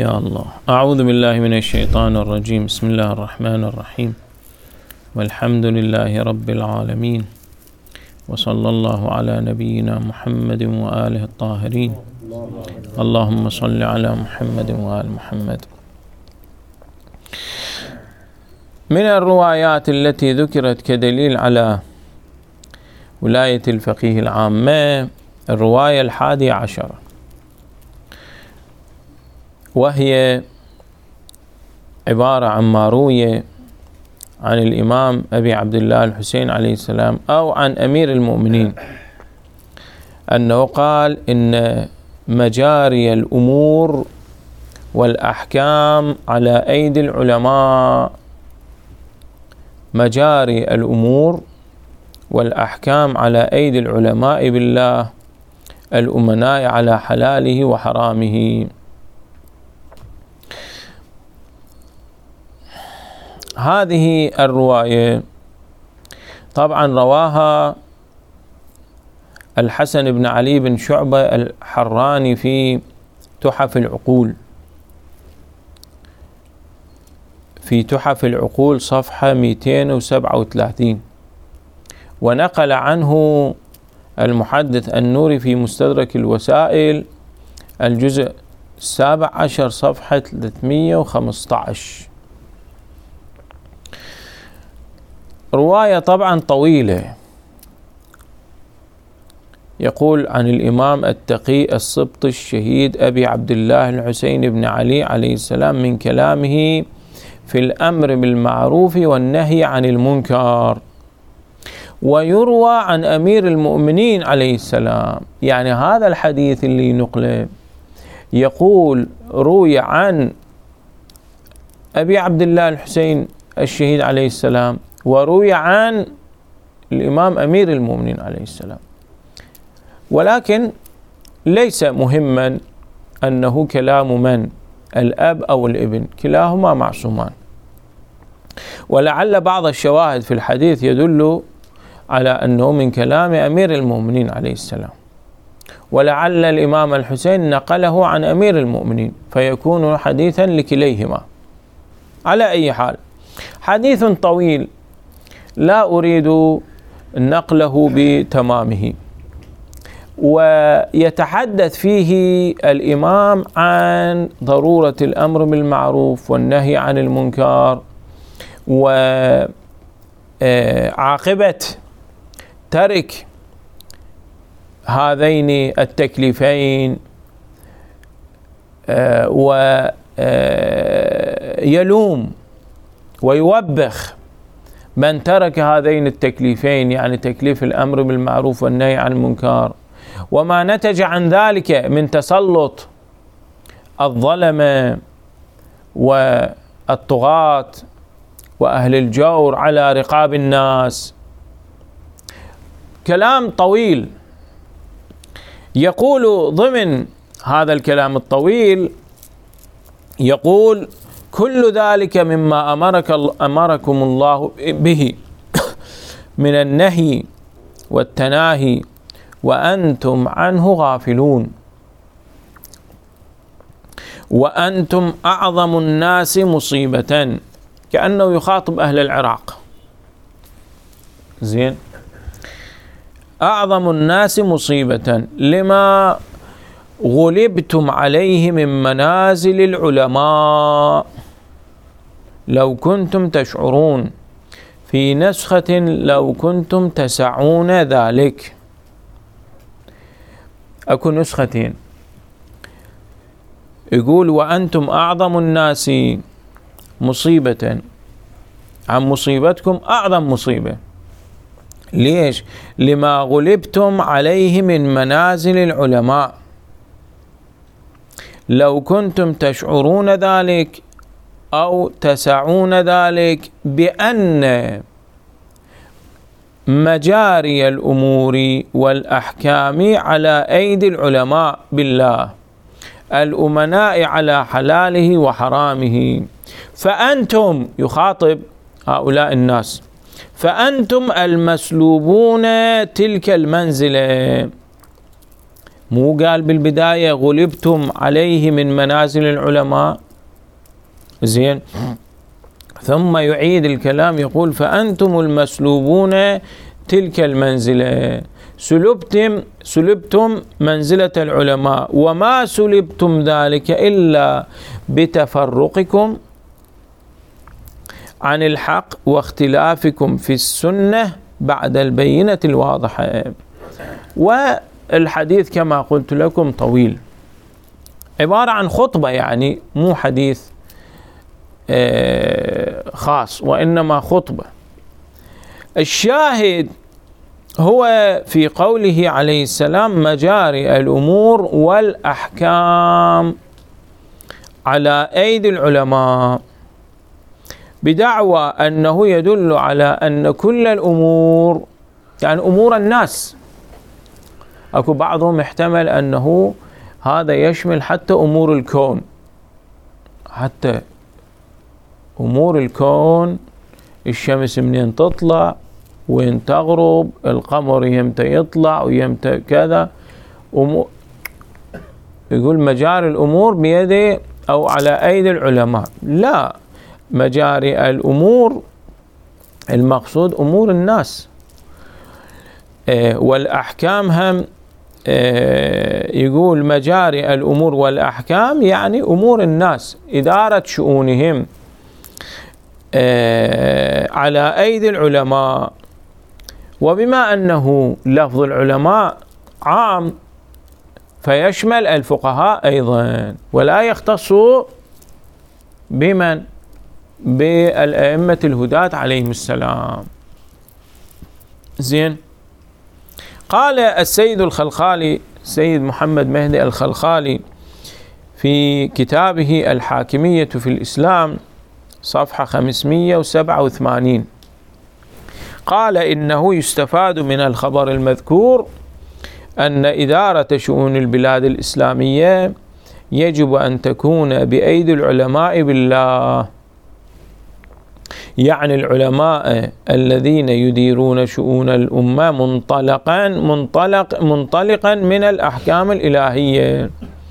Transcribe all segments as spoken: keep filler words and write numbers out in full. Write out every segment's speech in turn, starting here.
يا الله. أعوذ بالله من الشيطان الرجيم. بسم الله الرحمن الرحيم، والحمد لله رب العالمين، وصلى الله على نبينا محمد وآله الطاهرين. اللهم صل على محمد وآل محمد. من الروايات التي ذكرت كدليل على ولاية الفقيه العامة الرواية الحادية عشرة، وهي عبارة عن ما روي عن الإمام أبي عبد الله الحسين عليه السلام أو عن أمير المؤمنين أنه قال إن مجاري الأمور والأحكام على أيدي العلماء. مجاري الأمور والأحكام على أيدي العلماء بالله الأمناء على حلاله وحرامه. هذه الرواية طبعا رواها الحسن بن علي بن شعبة الحراني في تحف العقول، في تحف العقول صفحة مئتين وسبعة وثلاثين، ونقل عنه المحدث النوري في مستدرك الوسائل الجزء السابع عشر صفحة ثلاثمئة وخمسة عشر. رواية طبعا طويلة. يقول عن الإمام التقي السبط الشهيد أبي عبد الله الحسين بن علي عليه السلام من كلامه في الأمر بالمعروف والنهي عن المنكر. ويروى عن أمير المؤمنين عليه السلام، يعني هذا الحديث اللي نقله يقول روي عن أبي عبد الله الحسين الشهيد عليه السلام، وروي عن الإمام أمير المؤمنين عليه السلام، ولكن ليس مهما أنه كلام من الأب أو الابن، كلاهما معصومان. ولعل بعض الشواهد في الحديث يدل على أنه من كلام أمير المؤمنين عليه السلام، ولعل الإمام الحسين نقله عن أمير المؤمنين فيكون حديثا لكليهما. على أي حال حديث طويل لا أريد نقله بتمامه، ويتحدث فيه الإمام عن ضرورة الأمر بالمعروف والنهي عن المنكر، وعاقبة ترك هذين التكليفين، ويلوم ويوبخ من ترك هذين التكليفين، يعني تكليف الأمر بالمعروف والنهي عن المنكر، وما نتج عن ذلك من تسلط الظلمة والطغاة وأهل الجور على رقاب الناس. كلام طويل. يقول ضمن هذا الكلام الطويل، يقول كل ذلك مما أمرك أمركم الله به من النهي والتناهي وأنتم عنه غافلون، وأنتم أعظم الناس مصيبة. كأنه يخاطب أهل العراق. زين، أعظم الناس مصيبة لما غلبتم عليه من منازل العلماء، لو كنتم تشعرون، في نسخة لو كنتم تسعون ذلك. أكو نسختين، يقول وأنتم أعظم الناس مصيبة، عن مصيبتكم أعظم مصيبة. ليش؟ لما غلبتم عليه من منازل العلماء، لو كنتم تشعرون ذلك أو تسعون ذلك بأن مجاري الأمور والأحكام على أيدي العلماء بالله الأمناء على حلاله وحرامه، فأنتم، يخاطب هؤلاء الناس، فأنتم المسلوبون تلك المنزلة مو قال بالبداية غلبتم عليه من منازل العلماء؟ زين، ثم يعيد الكلام يقول فأنتم المسلوبون تلك المنزلة، سلبتم سلبتم منزلة العلماء، وما سلبتم ذلك إلا بتفرقكم عن الحق واختلافكم في السنة بعد البينة الواضحة. والحديث كما قلت لكم طويل، عبارة عن خطبة، يعني مو حديث خاص وإنما خطبة. الشاهد هو في قوله عليه السلام مجاري الأمور والأحكام على أيدي العلماء، بدعوى أنه يدل على أن كل الأمور، يعني أمور الناس، أكو بعضهم احتمل أنه هذا يشمل حتى أمور الكون، حتى أمور الكون، الشمس منين تطلع وين تغرب، القمر يمتى يطلع ويمتى كذا، يقول مجاري الأمور بيد أو على أيدي العلماء. لا، مجاري الأمور المقصود أمور الناس. اه والأحكام هم اه يقول مجاري الأمور والأحكام يعني أمور الناس، إدارة شؤونهم اه على أيدي العلماء. وبما أنه لفظ العلماء عام فيشمل الفقهاء أيضا، ولا يختص بمن؟ بالأئمة الهداة عليهم السلام. زين، قال السيد الخلخالي، سيد محمد مهدي الخلخالي في كتابه الحاكمية في الإسلام صفحة خمسمئة وسبعة وثمانين، قال إنه يستفاد من الخبر المذكور أن إدارة شؤون البلاد الإسلامية يجب أن تكون بأيدي العلماء بالله، يعني العلماء الذين يديرون شؤون الأمة منطلقا منطلق منطلقا من الأحكام الإلهية،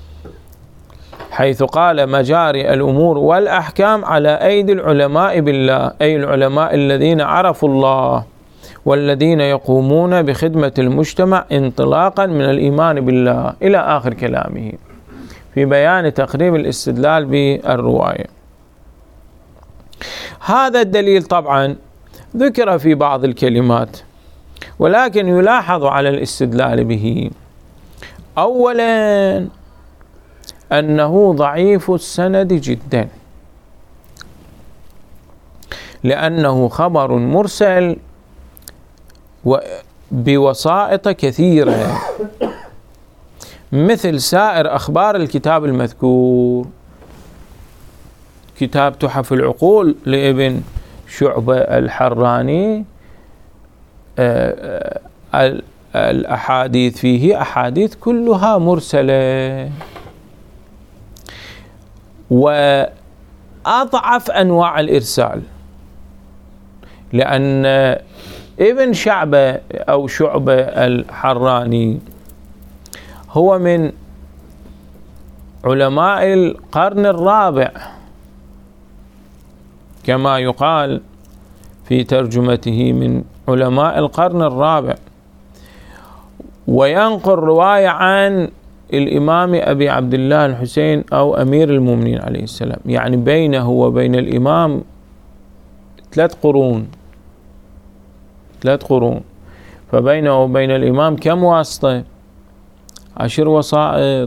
حيث قال مجاري الأمور والأحكام على أيدي العلماء بالله، أي العلماء الذين عرفوا الله والذين يقومون بخدمة المجتمع انطلاقا من الإيمان بالله، إلى آخر كلامه في بيان تقريب الاستدلال بالرواية. هذا الدليل طبعا ذكر في بعض الكلمات، ولكن يلاحظ على الاستدلال به أولا أنه ضعيف السند جدا، لأنه خبر مرسل بوسائط كثيرة مثل سائر أخبار الكتاب المذكور، كتاب تحف العقول لابن شعبة الحراني، الأحاديث فيه أحاديث كلها مرسلة، وأضعف أنواع الإرسال، لأن ابن شعبة أو شعبة الحراني هو من علماء القرن الرابع كما يقال في ترجمته، من علماء القرن الرابع، وينقل رواية عن الإمام أبي عبد الله الحسين أو أمير المؤمنين عليه السلام، يعني بينه وبين الإمام ثلاث قرون ثلاث قرون فبينه وبين الإمام كم واسطة؟ عشر وسائط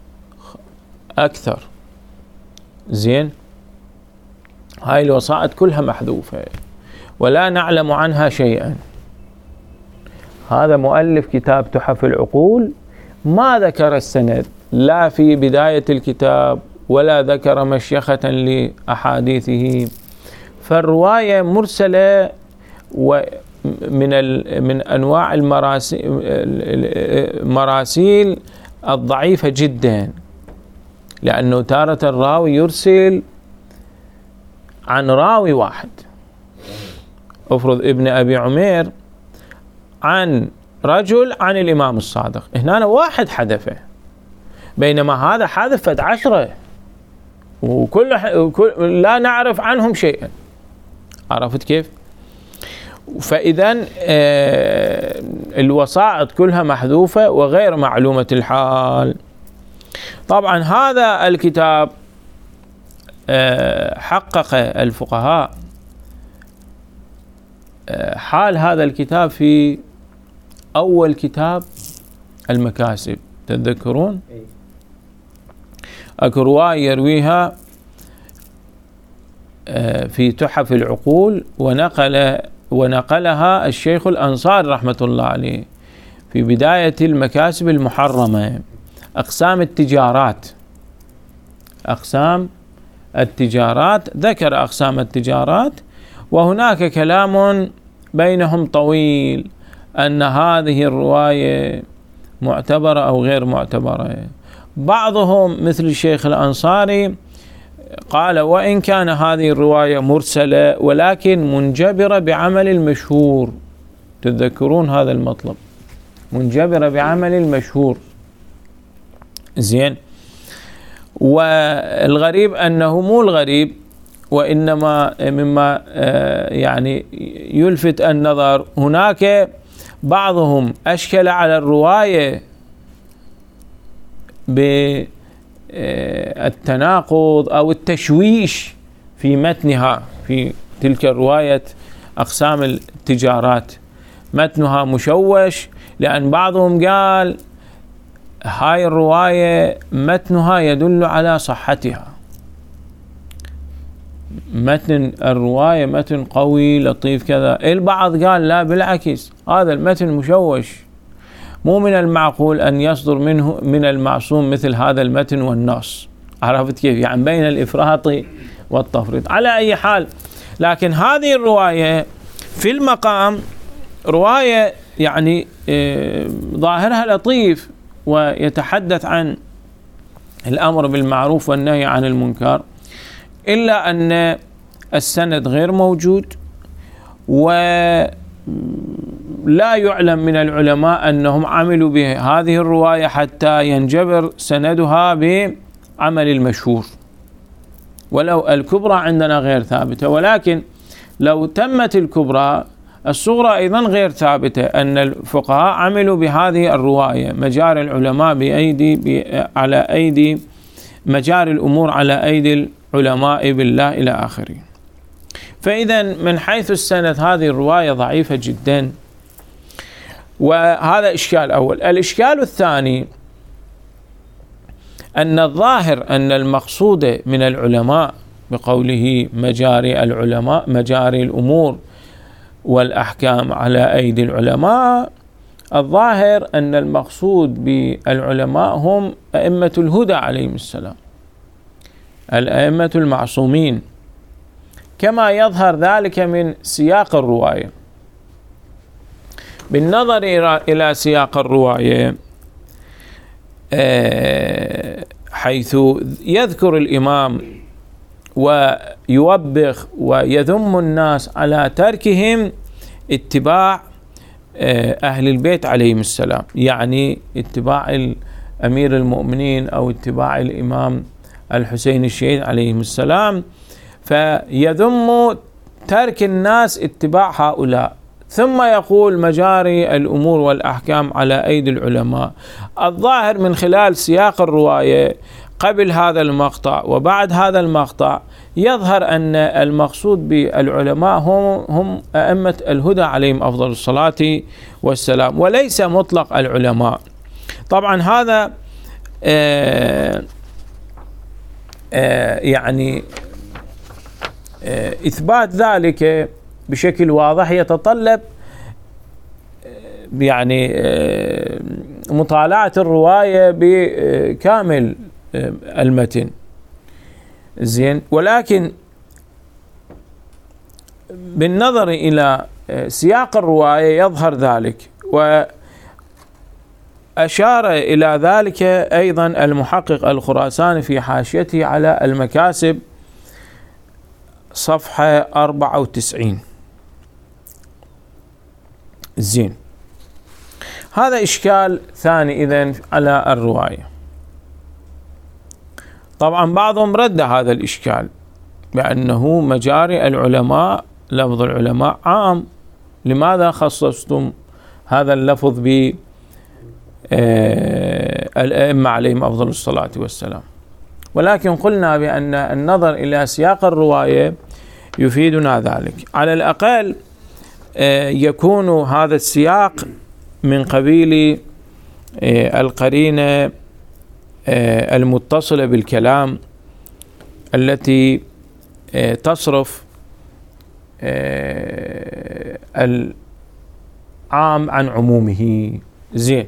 أكثر. زين، هاي الوسائط كلها محذوفة ولا نعلم عنها شيئا. هذا مؤلف كتاب تحف العقول ما ذكر السند لا في بداية الكتاب ولا ذكر مشيخة لأحاديثه، فالرواية مرسلة ومن من أنواع المراسيل الضعيفة جدا، لأنه تارة الراوي يرسل عن راوي واحد، افرض ابن أبي عمير عن رجل عن الإمام الصادق، هنا واحد حذفه، بينما هذا حذفت عشرة وكل لا نعرف عنهم شيئا. عرفت كيف؟ فإذا الوسائط كلها محذوفة وغير معلومة الحال. طبعا هذا الكتاب حقق الفقهاء حال هذا الكتاب في أول كتاب المكاسب، تتذكرون؟ أكو رواية يرويها في تحف العقول ونقل ونقلها الشيخ الأنصاري رحمة الله عليه في بداية المكاسب المحرمة، أقسام التجارات. أقسام التجارات ذكر أقسام التجارات، وهناك كلام بينهم طويل أن هذه الرواية معتبرة أو غير معتبرة. بعضهم مثل الشيخ الأنصاري قال وإن كان هذه الرواية مرسلة ولكن منجبرة بعمل المشهور. تتذكرون هذا المطلب، منجبرة بعمل المشهور. زين. والغريب أنه مو الغريب، وإنما مما يعني يلفت النظر، هناك بعضهم أشكل على الرواية بالتناقض أو التشويش في متنها، في تلك الرواية أقسام التجارات متنها مشوش، لأن بعضهم قال هاي الرواية متنها يدل على صحتها، متن الرواية متن قوي لطيف كذا. البعض قال لا بالعكس، هذا المتن مشوش، مو من المعقول أن يصدر منه من المعصوم مثل هذا المتن والنص. عرفت كيف؟ يعني بين الإفراط والتفريط. على أي حال، لكن هذه الرواية في المقام رواية يعني ظاهرها لطيف ويتحدث عن الأمر بالمعروف والنهي عن المنكر، إلا أن السند غير موجود، ولا يعلم من العلماء أنهم عملوا بهذه الرواية حتى ينجبر سندها بعمل المشهور. ولو الكبرى عندنا غير ثابتة، ولكن لو تمت الكبرى الصغرى أيضا غير ثابتة، أن الفقهاء عملوا بهذه الرواية، مجاري العلماء بأيدي على أيدي مجاري الأمور على أيدي العلماء بالله إلى آخره. فإذا من حيث السند هذه الرواية ضعيفة جدا، وهذا إشكال أول. الإشكال الثاني أن الظاهر أن المقصود من العلماء بقوله مجاري العلماء، مجاري الأمور والأحكام على أيدي العلماء، الظاهر أن المقصود بالعلماء هم أئمة الهدى عليهم السلام، الأئمة المعصومين، كما يظهر ذلك من سياق الرواية. بالنظر إلى سياق الرواية حيث يذكر الإمام ويوبخ ويذم الناس على تركهم اتباع أهل البيت عليهم السلام، يعني اتباع أمير المؤمنين أو اتباع الإمام الحسين الشهيد عليهم السلام، فيذم ترك الناس اتباع هؤلاء، ثم يقول مجاري الأمور والأحكام على أيدي العلماء. الظاهر من خلال سياق الرواية قبل هذا المقطع وبعد هذا المقطع يظهر أن المقصود بالعلماء هم, هم أئمة الهدى عليهم أفضل الصلاة والسلام، وليس مطلق العلماء. طبعا هذا آآ آآ يعني آآ إثبات ذلك بشكل واضح يتطلب يعني مطالعة الرواية بكامل المتن. زين. ولكن بالنظر إلى سياق الرواية يظهر ذلك، وأشار إلى ذلك أيضا المحقق الخراساني في حاشيته على المكاسب صفحة أربعة وتسعين. زين. هذا إشكال ثاني إذن على الرواية. طبعا بعضهم رد هذا الإشكال بأنه مجاري العلماء، لفظ العلماء عام، لماذا خصصتم هذا اللفظ ب الأئمة عليهم أفضل الصلاة والسلام؟ ولكن قلنا بأن النظر إلى سياق الرواية يفيدنا ذلك. على الأقل يكون هذا السياق من قبيل القرينة المتصلة بالكلام التي تصرف العام عن عمومه. زين.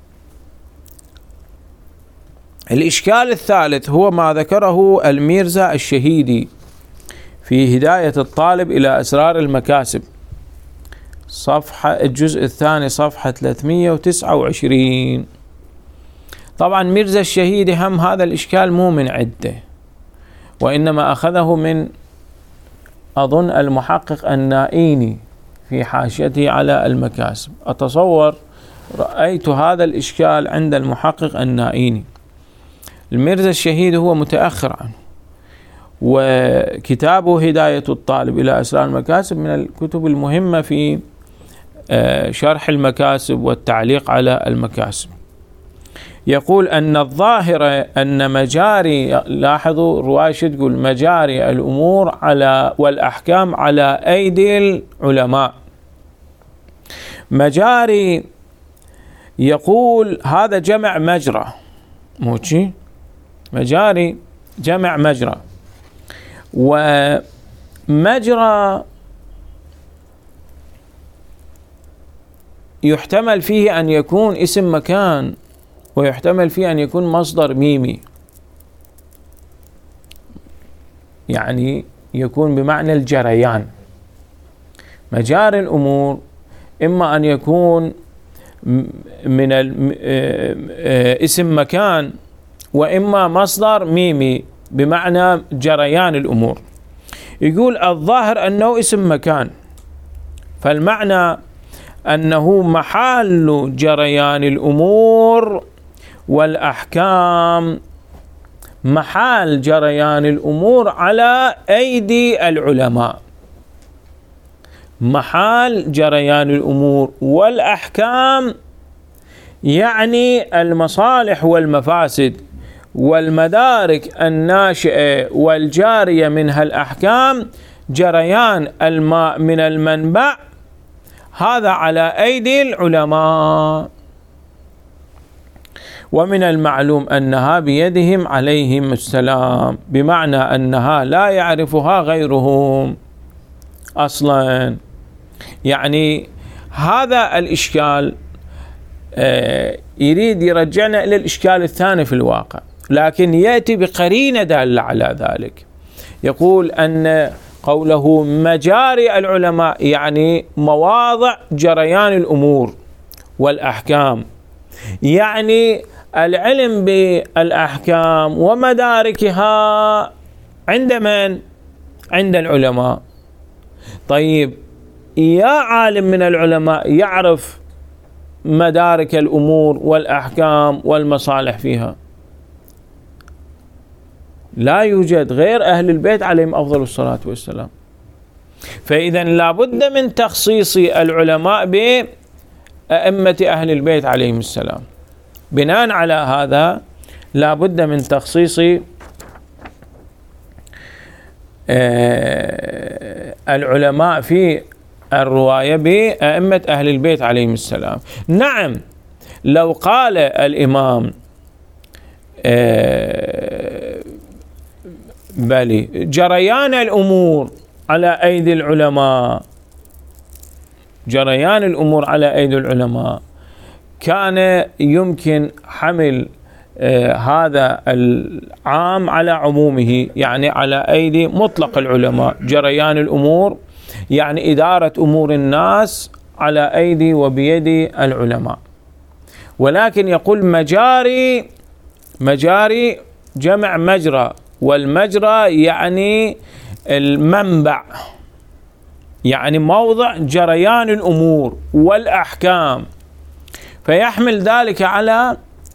الإشكال الثالث هو ما ذكره الميرزا الشهيدي في هداية الطالب إلى أسرار المكاسب، صفحة الجزء الثاني صفحة ثلاثمئة وتسعة وعشرين. طبعا ميرزا الشهيدي هم هذا الإشكال مو من عده، وإنما أخذه من أظن المحقق النائيني في حاشيته على المكاسب. أتصور رأيت هذا الإشكال عند المحقق النائيني. الميرزا الشهيدي هو متأخر عنه، وكتابه هداية الطالب إلى أسرار المكاسب من الكتب المهمة في شرح المكاسب والتعليق على المكاسب. يقول أن الظاهر أن مجاري، لاحظوا الرواية تقول مجاري الأمور على والأحكام على أيدي العلماء. مجاري يقول هذا جمع مجرى، موشي مجاري جمع مجرى، ومجرى يحتمل فيه أن يكون اسم مكان، ويحتمل فيه أن يكون مصدر ميمي، يعني يكون بمعنى الجريان. مجاري الأمور إما أن يكون من اسم مكان، وإما مصدر ميمي بمعنى جريان الأمور. يقول الظاهر أنه اسم مكان، فالمعنى أنه محل جريان الأمور والأحكام، محل جريان الأمور على أيدي العلماء، محل جريان الأمور والأحكام يعني المصالح والمفاسد والمدارك الناشئة والجارية منها الأحكام، جريان الماء من المنبع، هذا على أيدي العلماء. ومن المعلوم أنها بيدهم عليهم السلام، بمعنى أنها لا يعرفها غيرهم أصلا. يعني هذا الإشكال يريد يرجعنا إلى الإشكال الثاني في الواقع، لكن يأتي بقرينة دالة على ذلك. يقول أن قوله مجاري العلماء يعني مواضع جريان الأمور والأحكام، يعني العلم بالأحكام ومداركها عند من؟ عند العلماء. طيب يا عالم من العلماء يعرف مدارك الأمور والأحكام والمصالح فيها؟ لا يوجد غير أهل البيت عليهم أفضل الصلاة والسلام. فإذا لابد من تخصيص العلماء بأئمة أهل البيت عليهم السلام. بناء على هذا لابد من تخصيص العلماء في الرواية بأئمة أهل البيت عليهم السلام. نعم، لو قال الإمام بلي جريان الأمور على أيدي العلماء، جريان الأمور على أيدي العلماء، كان يمكن حمل آه هذا العام على عمومه، يعني على أيدي مطلق العلماء. جريان الأمور يعني إدارة أمور الناس على أيدي وبيد العلماء. ولكن يقول مجاري، مجاري جمع مجرى، والمجرى يعني المنبع، يعني موضع جريان الأمور والأحكام. فيحمل ذلك على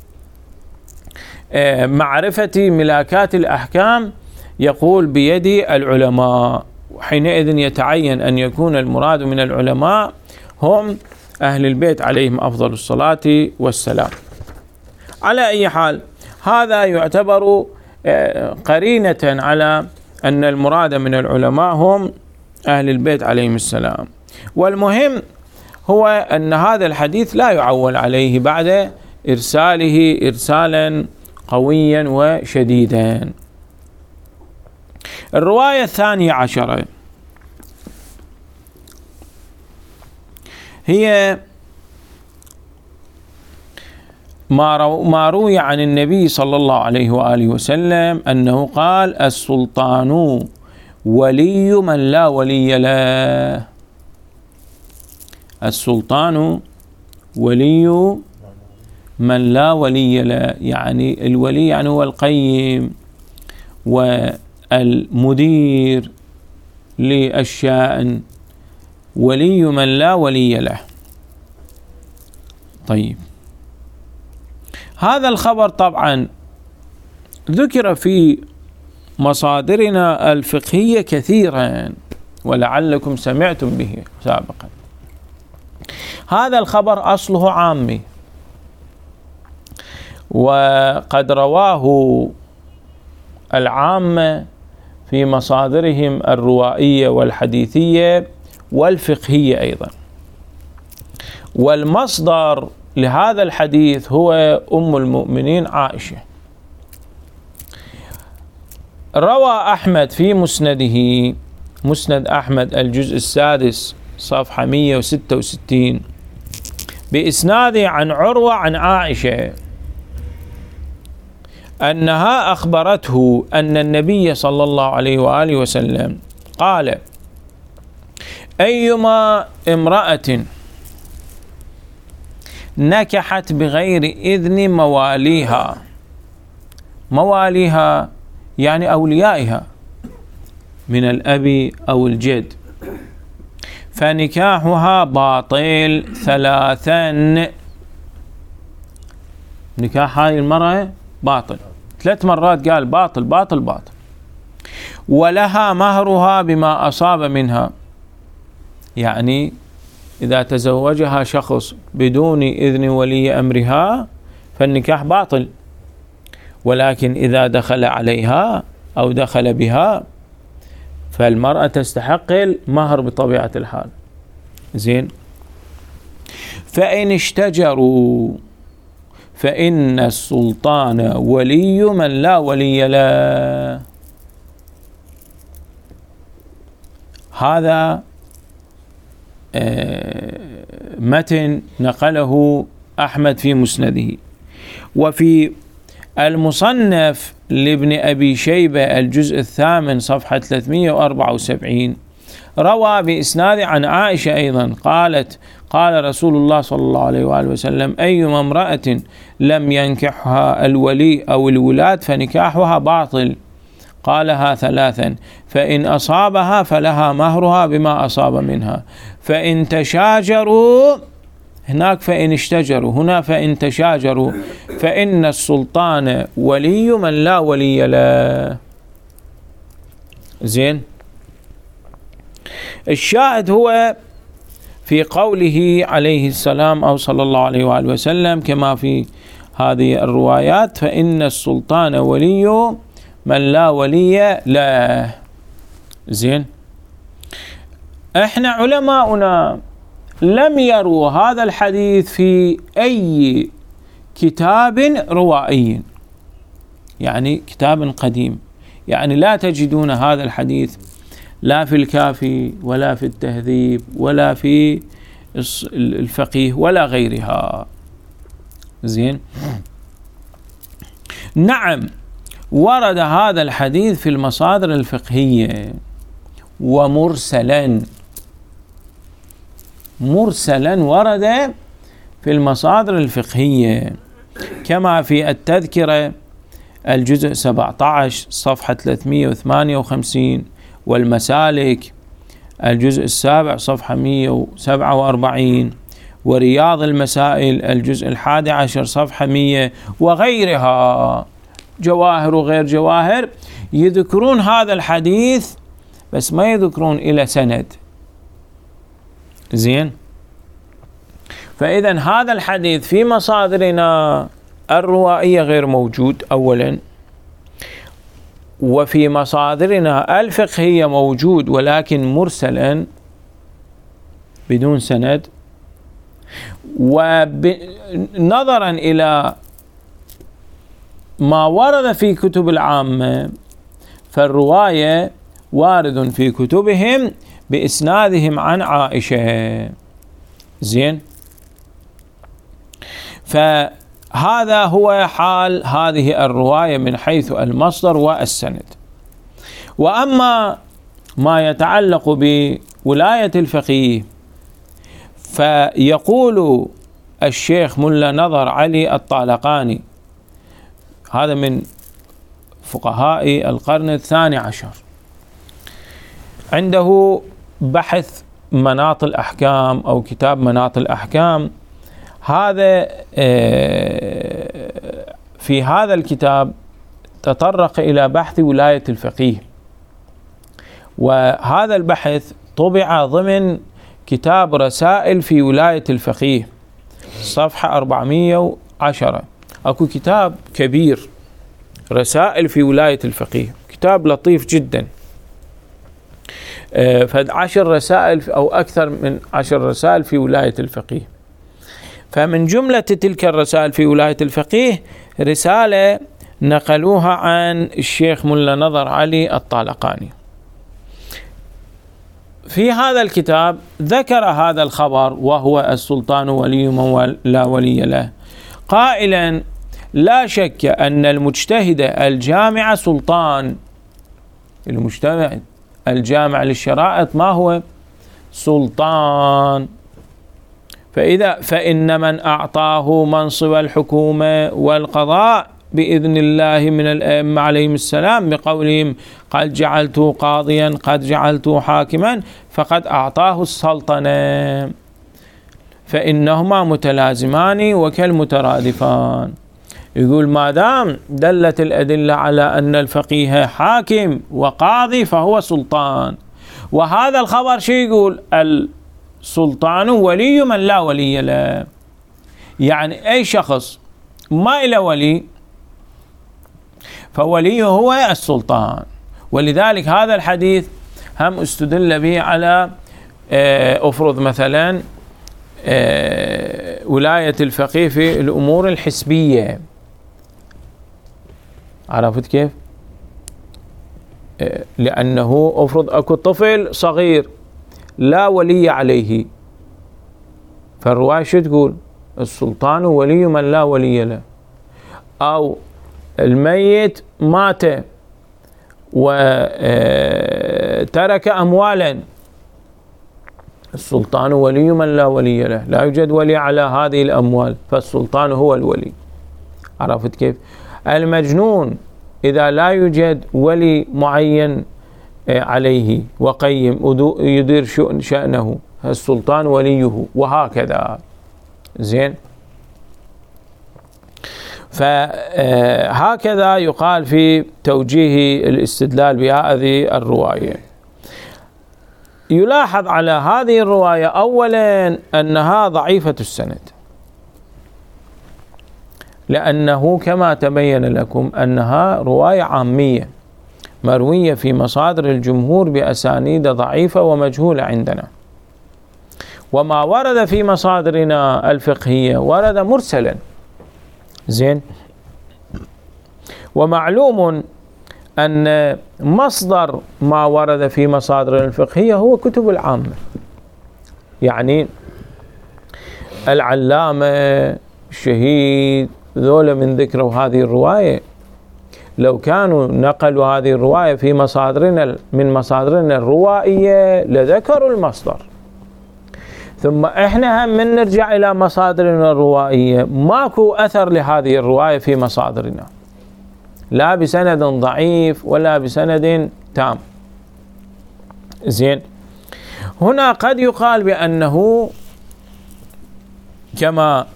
معرفة ملاكات الأحكام، يقول بيد العلماء، وحينئذ يتعين أن يكون المراد من العلماء هم أهل البيت عليهم أفضل الصلاة والسلام. على أي حال هذا يعتبر قرينة على أن المراد من العلماء هم أهل البيت عليهم السلام. والمهم هو أن هذا الحديث لا يعول عليه بعد إرساله إرسالا قويا وشديدا. الرواية الثانية عشرة هي ما روي عن النبي صلى الله عليه وآله وسلم أنه قال: السلطان ولي من لا ولي له. السلطان ولي من لا ولي له، يعني الولي يعني هو القيم والمدير للشأن، ولي من لا ولي له. طيب، هذا الخبر طبعا ذكر في مصادرنا الفقهية كثيرا، ولعلكم سمعتم به سابقا. هذا الخبر أصله عامي، وقد رواه العامة في مصادرهم الروائية والحديثية والفقهية أيضا. والمصدر لهذا الحديث هو أم المؤمنين عائشة. روى أحمد في مسنده، مسند أحمد الجزء السادس صفحة مئة وستة وستين، بإسناده عن عروة عن عائشة أنها أخبرته أن النبي صلى الله عليه وآله وسلم قال: أيما امرأة نكحت بغير إذن مواليها، مواليها يعني أوليائها من الأب أو الجد، فنكاحها باطل ثلاثا. نكاح هاي المرأة باطل، ثلاث مرات قال باطل باطل باطل. ولها مهرها بما أصاب منها، يعني إذا تزوجها شخص بدون إذن ولي أمرها فالنكاح باطل، ولكن إذا دخل عليها أو دخل بها فالمرأة تستحق المهر بطبيعة الحال. زين، فإن اشتجروا فإن السلطان ولي من لا ولي له. هذا متن نقله أحمد في مسنده. وفي المصنف لابن أبي شيبة الجزء الثامن صفحة ثلاثمئة وأربعة وسبعين روى بإسناد عن عائشة أيضا قالت: قال رسول الله صلى الله عليه وآله وسلم: أيما امرأة لم ينكحها الولي أو الولاد فنكاحها باطل. قالها ثلاثا: فإن أصابها فلها مهرها بما أصاب منها، فإن تشاجروا، هناك فإن اشتجروا، هنا فإن تشاجروا، فإن السلطان ولي من لا ولي له. زين، الشاهد هو في قوله عليه السلام أو صلى الله عليه وآله وسلم كما في هذه الروايات: فإن السلطان ولي من لا ولي له. زين، احنا علماؤنا لم يروا هذا الحديث في أي كتاب روائي، يعني كتاب قديم، يعني لا تجدون هذا الحديث لا في الكافي ولا في التهذيب ولا في الفقيه ولا غيرها. زين، نعم ورد هذا الحديث في المصادر الفقهية ومرسلا، مرسلا ورد في المصادر الفقهية كما في التذكرة الجزء سبعة عشر صفحة ثلاثمئة وثمانية وخمسين، والمسالك الجزء السابع صفحة مئة وسبعة وأربعين، ورياض المسائل الجزء الحادي عشر صفحة مية وغيرها، جواهر وغير جواهر، يذكرون هذا الحديث بس ما يذكرون إلى سند. زين، فإذا هذا الحديث في مصادرنا الروائية غير موجود أولا، وفي مصادرنا الفقهية موجود ولكن مرسلا بدون سند. ونظرا إلى ما ورد في كتب العامة فالرواية وارد في كتبهم بإسنادهم عن عائشة. زين، فهذا هو حال هذه الرواية من حيث المصدر والسند. وأما ما يتعلق بولاية الفقيه فيقول الشيخ ملا نظر علي الطالقاني، هذا من فقهاء القرن الثاني عشر، عنده بحث مناط الأحكام أو كتاب مناط الأحكام. هذا في هذا الكتاب تطرق إلى بحث ولاية الفقيه، وهذا البحث طبع ضمن كتاب رسائل في ولاية الفقيه صفحة أربعمائة وعشرة. أكو كتاب كبير رسائل في ولاية الفقيه، كتاب لطيف جدا، فد عشر رسائل أو أكثر من عشر رسائل في ولاية الفقيه. فمن جملة تلك الرسائل في ولاية الفقيه رسالة نقلوها عن الشيخ ملا نظر علي الطالقاني. في هذا الكتاب ذكر هذا الخبر، وهو السلطان ولي من لا ولي له، قائلا: لا شك أن المجتهد الجامع سلطان. المجتهد الجامع للشرائط ما هو؟ سلطان. فإذا فإن من أعطاه منصب الحكومة والقضاء بإذن الله من الأئمة عليهم السلام بقولهم قد جعلته قاضيا قد جعلته حاكما فقد أعطاه السلطنة، فإنهما متلازمان وكالمترادفان. يقول ما دام دلت الأدلة على أن الفقيه حاكم وقاضي فهو سلطان. وهذا الخبر شو يقول؟ السلطان ولي من لا ولي له، يعني أي شخص ما إلى ولي فوليه هو السلطان. ولذلك هذا الحديث هم استدل به على أفرض مثلا ولاية الفقيه في الأمور الحسبية. عرفت كيف؟ لأنه أفرض أكو طفل صغير لا ولي عليه، فالرواية شو تقول؟ السلطان ولي من لا ولي له. أو الميت مات وترك أموالا، السلطان ولي من لا ولي له، لا يوجد ولي على هذه الأموال فالسلطان هو الولي. عرفت كيف؟ المجنون إذا لا يوجد ولي معين عليه وقيم يدير شأنه السلطان وليه، وهكذا. زين، فهكذا يقال في توجيه الاستدلال بهذه الرواية. يلاحظ على هذه الرواية أولا أنها ضعيفة السند، لأنه كما تبين لكم أنها رواية عامية مروية في مصادر الجمهور بأسانيد ضعيفة ومجهولة عندنا. وما ورد في مصادرنا الفقهية ورد مرسلا. زين، ومعلوم أن مصدر ما ورد في مصادر الفقهية هو كتب العامة، يعني العلامة الشهيد ذولا من ذكروا هذه الرواية، لو كانوا نقلوا هذه الرواية في مصادرنا من مصادرنا الروائية لذكروا المصدر. ثم احنا هم من نرجع الى مصادرنا الروائية ماكو اثر لهذه الرواية في مصادرنا، لا بسند ضعيف ولا بسند تام. زين، هنا قد يقال بأنه كما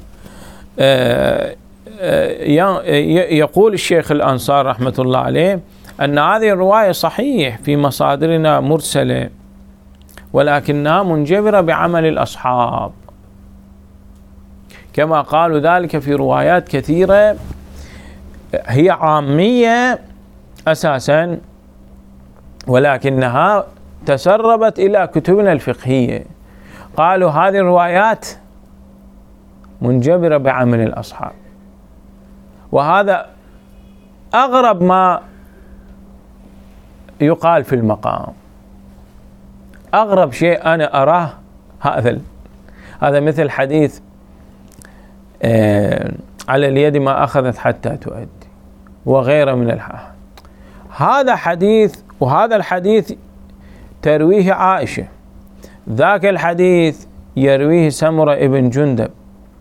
يقول الشيخ الأنصار رحمة الله عليه أن هذه الرواية صحيح في مصادرنا مرسلة، ولكنها منجبرة بعمل الأصحاب، كما قالوا ذلك في روايات كثيرة هي عامية أساسا، ولكنها تسربت إلى كتبنا الفقهية. قالوا هذه الروايات منجبرة بعمل الأصحاب، وهذا أغرب ما يقال في المقام. أغرب شيء أنا أراه هذا هذا مثل حديث آه على اليد ما أخذت حتى تؤدي وغيره من الحديث. هذا حديث، وهذا الحديث ترويه عائشة، ذاك الحديث يرويه سمرة ابن جندب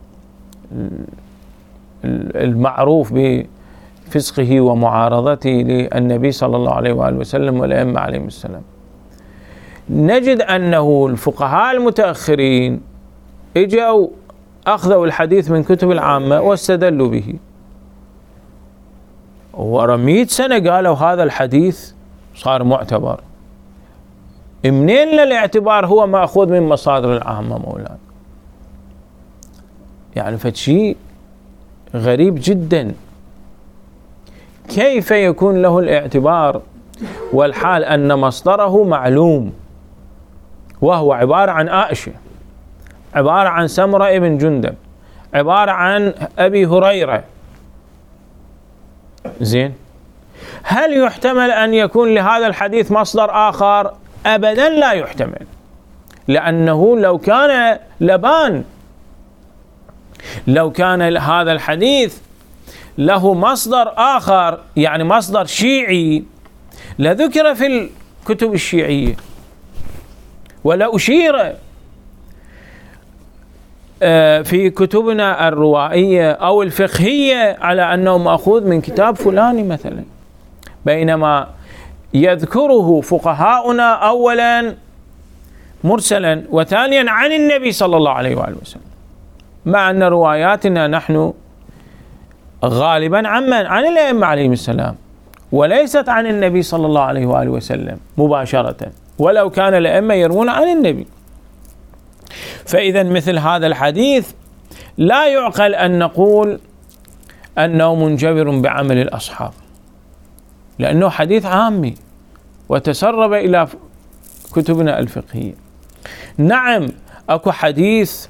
المعروف بفسقه ومعارضته للنبي صلى الله عليه وآله وسلم والأئمة عليهم السلام. نجد أنه الفقهاء المتأخرين اجوا أخذوا الحديث من كتب العامة واستدلوا به، ورا مئة سنة قالوا هذا الحديث صار معتبر. منين للاعتبار هو مأخوذ من مصادر العامة مولانا؟ يعني فشيء غريب جدا، كيف يكون له الاعتبار والحال أن مصدره معلوم، وهو عبارة عن عائشة، عبارة عن سمرة ابن جندب، عبارة عن أبي هريرة. زين، هل يحتمل أن يكون لهذا الحديث مصدر آخر؟ أبدا لا يحتمل، لأنه لو كان لبان، لو كان هذا الحديث له مصدر آخر، يعني مصدر شيعي، لذكر في الكتب الشيعية ولا أشير في كتبنا الروائية أو الفقهية على أنه مأخوذ من كتاب فلاني مثلا، بينما يذكره فقهاؤنا أولا مرسلا وثانيا عن النبي صلى الله عليه وآله وسلم، مع أن رواياتنا نحن غالبا عن من؟ عن الأئمة عليهم السلام، وليست عن النبي صلى الله عليه وآله وسلم مباشرة، ولو كان الأئمة يروون عن النبي. فإذا مثل هذا الحديث لا يعقل أن نقول أنه منجبر بعمل الأصحاب، لأنه حديث عامي وتسرب إلى كتبنا الفقهية. نعم أكو حديث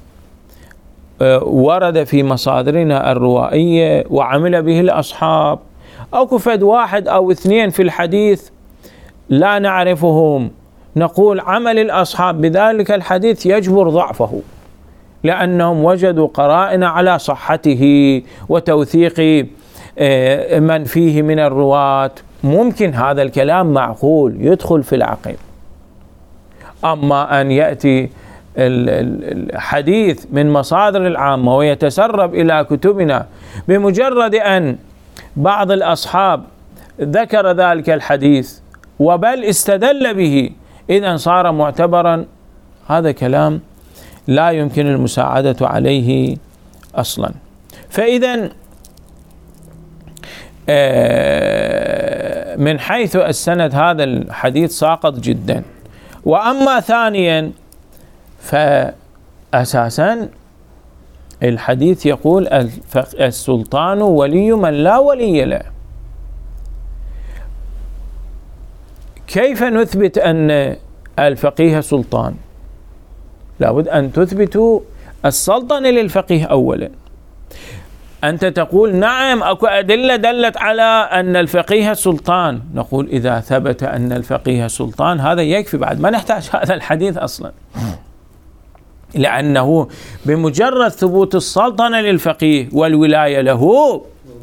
ورد في مصادرنا الروائية وعمل به الأصحاب، أكو فد واحد أو اثنين في الحديث لا نعرفهم، نقول عمل الأصحاب بذلك الحديث يجبر ضعفه، لأنهم وجدوا قرائن على صحته وتوثيق من فيه من الرواة. ممكن هذا الكلام معقول يدخل في العقل، أما أن يأتي الحديث من مصادر العامة ويتسرب إلى كتبنا بمجرد أن بعض الأصحاب ذكر ذلك الحديث وبل استدل به إذن صار معتبرا، هذا كلام لا يمكن المساعدة عليه أصلا. فإذا من حيث السند هذا الحديث ساقط جدا. وأما ثانيا فأساسا الحديث يقول السلطان ولي من لا ولي له. كيف نثبت أن الفقيه سلطان؟ لابد أن تثبتوا السلطنة للفقيه أولا. أنت تقول نعم أكو أدلة دلت على أن الفقيه سلطان، نقول إذا ثبت أن الفقيه سلطان هذا يكفي، بعد ما نحتاج هذا الحديث أصلا، لأنه بمجرد ثبوت السلطنة للفقيه والولاية له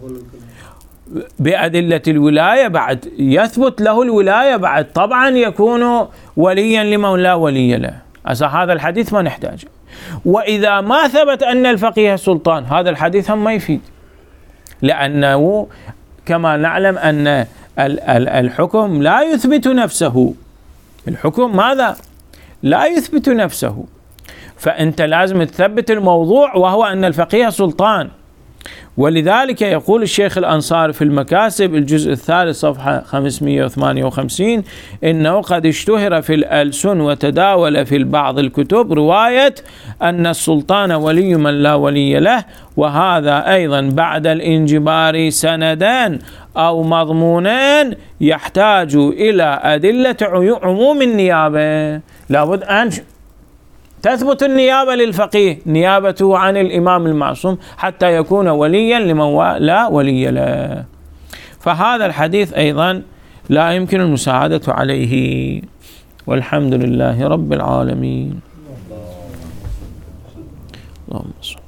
بأدلة الولاية بعد يثبت له الولاية، بعد طبعا يكون وليا لمن لا ولي له. هذا الحديث ما نحتاجه. وإذا ما ثبت أن الفقيه سلطان هذا الحديث هم ما يفيد، لأنه كما نعلم أن الحكم لا يثبت نفسه، الحكم ماذا؟ لا يثبت نفسه، فأنت لازم تثبت الموضوع، وهو أن الفقيه سلطان. ولذلك يقول الشيخ الأنصاري في المكاسب الجزء الثالث صفحة خمسمئة وثمانية وخمسين: إنه قد اشتهر في الألسن وتداول في بعض الكتب رواية أن السلطان ولي من لا ولي له، وهذا أيضا بعد الانجبار سندان أو مضمونان يحتاج إلى أدلة عموم النيابة. لابد أن تثبت النيابة للفقيه، نيابته عن الإمام المعصوم، حتى يكون وليا لمن لا ولي له. فهذا الحديث أيضا لا يمكن المساعدة عليه. والحمد لله رب العالمين. اللهم صل